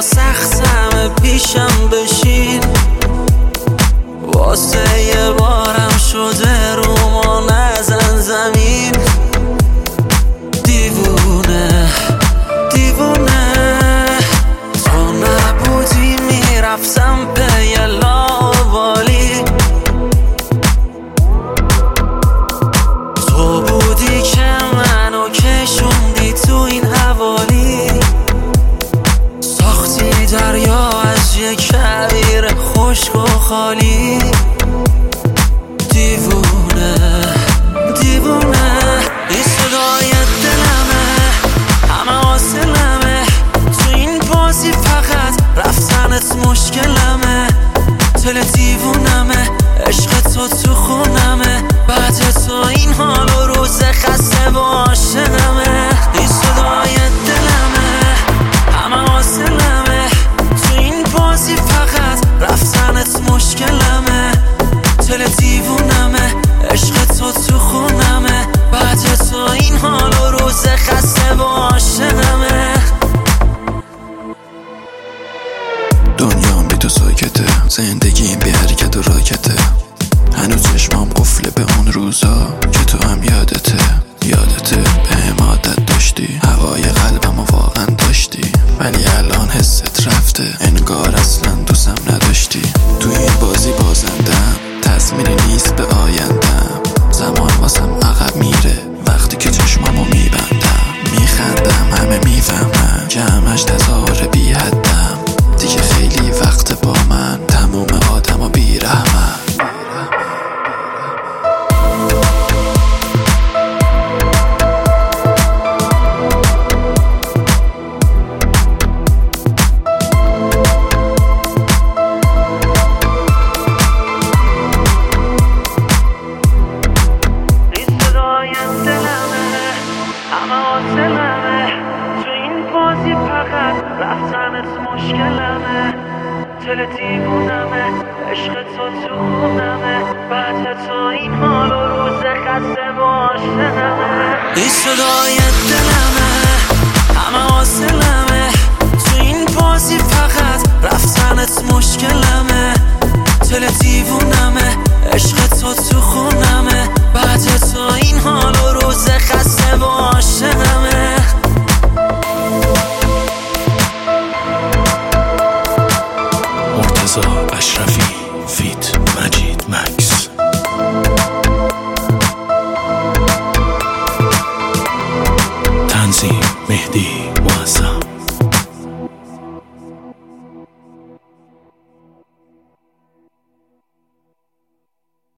یا سختم پیشم بشین، واسه یه بارم شده رو ما نزن زمین. دیوونه دیوونه تو نبودی میرفتم پی لاوالی، تو بودی که منو کشوندی تو این حوالی. ساختی دریا از یک کویر خشک و خالی. دیوونه دیوونه این صدای دلمه، همه حاصلمه تو این بازی، فقط رفتنت مشکلمه. دل دیوونمه، عشق تو خونمه، بعد تو این حال و روز خسته و عاشقمه. این صدای دلمه، همه حاصلمه تو این بازی، فقط رفتنت مشکلمه. دل دیوونمه، عشق تو خونمه، بعد تو این حال و روز خسته و عاشقمه. دنیام بی تو ساکته، زندگیم بی حرکت و راکته. هنوز چشمام قفله به اون روزا که تو هم یادته به عادت داشتی، هوای قلبمو واقعا داشتی، ولی الان حست رفته، انگار اصلا دوستم نداشتی. تو این بازی بازندم، تضمینی نیست به آیندم. زمان واسم عقب میره وقتی که چشمامو میبندم. میخندم همه میفهمن که همش تظاهر بی حدم. دیگه خیلی وقت با من تموم آدم و بیرحمن. تو این بازی فقط رفتنت مشکلمه. دل دیوونمه، عشق تو خونمه، بعد تو این حال و روز خسته و عاشقمه. این صدای دلمه، همه حاصلمه تو این بازی، فقط رفتنت مشکلمه. دل دیوونمه، عشق تو خونمه، بعد تو این حال و روز خسته و عاشقمه. مرتضی اشرفی فیت مجید مکس. تنظیم مهدی معظم.